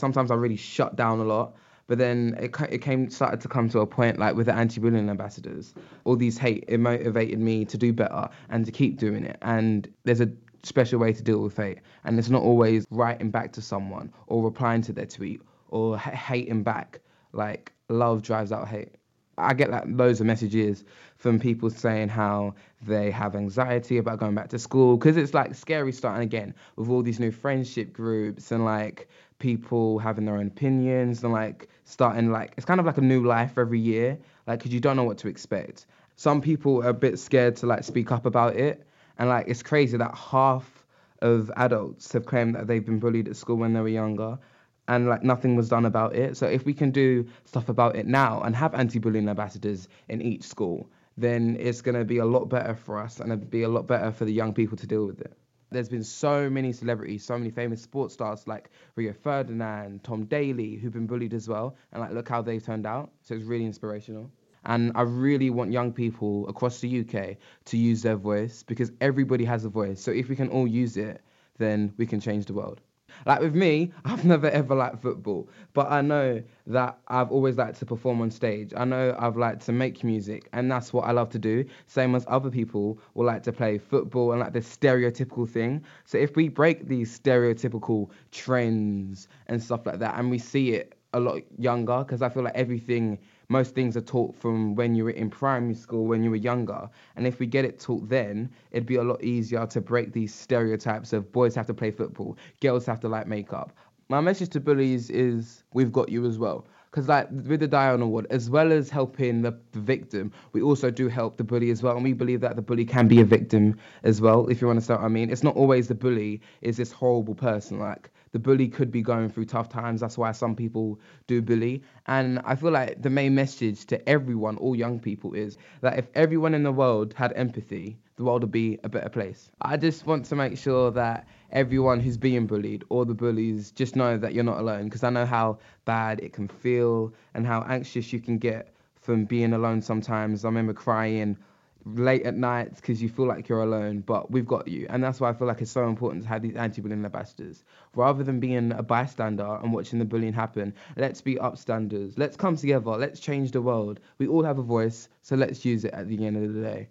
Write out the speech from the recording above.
Sometimes I really shut down a lot. But then started to come to a point like with the anti-bullying ambassadors, all these hate, it motivated me to do better and to keep doing it. And there's a special way to deal with hate, and it's not always writing back to someone or replying to their tweet or hating back. Like, love drives out hate. I get like loads of messages from people saying how they have anxiety about going back to school because it's like scary starting again with all these new friendship groups and like people having their own opinions and like starting like it's kind of like a new life every year, like because you don't know what to expect. Some people are a bit scared to like speak up about it, and like it's crazy that half of adults have claimed that they've been bullied at school when they were younger, and like nothing was done about it. So if we can do stuff about it now and have anti-bullying ambassadors in each school, then it's going to be a lot better for us and it'd be a lot better for the young people to deal with it. There's been so many celebrities, so many famous sports stars like Rio Ferdinand, Tom Daley, who've been bullied as well, and like look how they turned out. So it's really inspirational. And I really want young people across the UK to use their voice because everybody has a voice. So if we can all use it, then we can change the world. Like with me, I've never ever liked football, but I know that I've always liked to perform on stage. I know I've liked to make music, and that's what I love to do. Same as other people will like to play football and like this stereotypical thing. So if we break these stereotypical trends and stuff like that, and we see it a lot younger, because I feel like most things are taught from when you were in primary school, when you were younger. And if we get it taught then, it'd be a lot easier to break these stereotypes of boys have to play football, girls have to like makeup. My message to bullies is we've got you as well. Because like with the Diana Award, as well as helping the victim, we also do help the bully as well. And we believe that the bully can be a victim as well, if you understand what I mean. It's not always the bully is this horrible person. Like the bully could be going through tough times. That's why some people do bully. And I feel like the main message to everyone, all young people, is that if everyone in the world had empathy, the world would be a better place. I just want to make sure that everyone who's being bullied or the bullies just know that you're not alone, because I know how bad it can feel and how anxious you can get from being alone sometimes. I remember crying late at night because you feel like you're alone, but we've got you. And that's why I feel like it's so important to have these anti-bullying ambassadors. Rather than being a bystander and watching the bullying happen, let's be upstanders. Let's come together. Let's change the world. We all have a voice, so let's use it at the end of the day.